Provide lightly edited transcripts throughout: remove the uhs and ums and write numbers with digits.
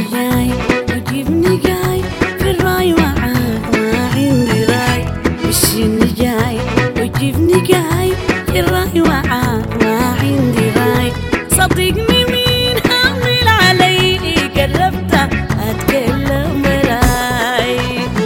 جاي وجيبني جاي في الراي معاك ما عندي راي. وشني جاي وجيبني جاي في الراي معاك ما عندي راي. صدقني مين حامل علي قربت اتكلم براي.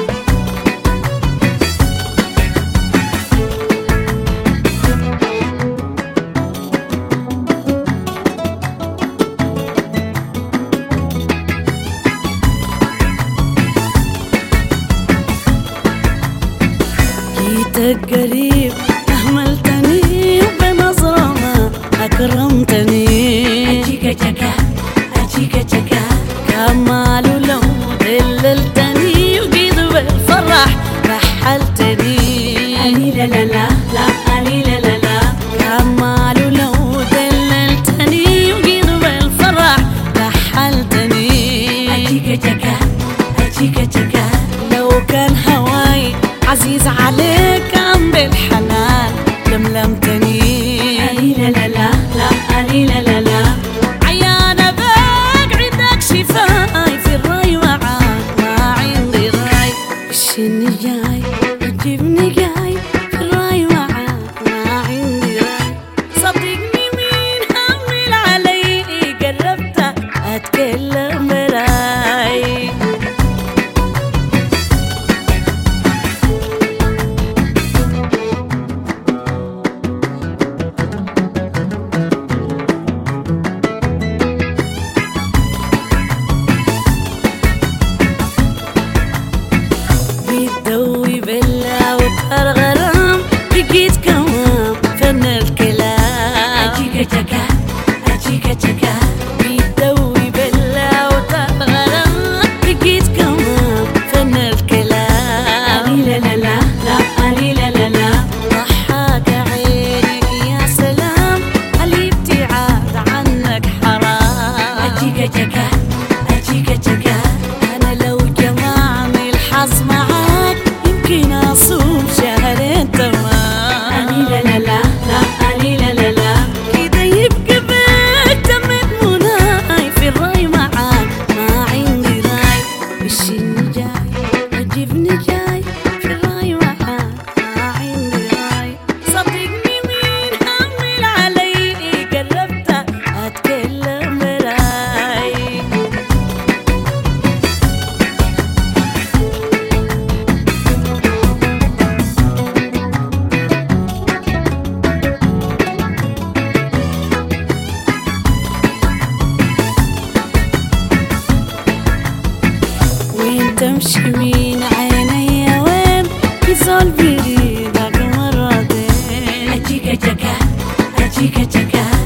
جيتك قريب أهملتني وبنظرة ما أكرمتني. أجيك جكا أجيك جكا كمال ولو دللتني وقيد بالفرح رحلتني. أني لا لا لا لا أني لا لا لا كمال ولو دللتني وقيد بالفرح رحلتني. أجيك جكا أجيك جكا لو كان هواي عزيز عليك كان بالحنان لملمتني. أني لا لا لا لا أني لا لا لا عيانة بك عندك شفاي في الراي معاك ما عندي راي. وشني جاي وجيبني جاي في الراي معاك ما عندي راي. صدقني مين حمل علي قربت اتكلم براي. بتدوي بلا وتغرغرام بقيت كمان فن الكلام. أجيك جكا أجيك جكا بتدوي بلا وتغرغرام بقيت كمان فن الكلام. أني لا لا لا لا أني لا لا لا ضحاك عينك يا سلام الابتعاد عنك حرام. أجيك جكا أجيك جكا أنا لو جمعني الحظ معاك يمكن أصوم شهرين تمام. أني لا لا لا لا أني لا لا لا كده يبقى بك تمت مناي في الراي معاك ما عندي راي. وشني جاي وجيبني جاي في الراي معاك ما عندي راي. صدقني مين حمل علي قربت أتكلم براي. وين تمشي من عيني وين يزول بريدك مرتين. أجيك جكا أجيك جكا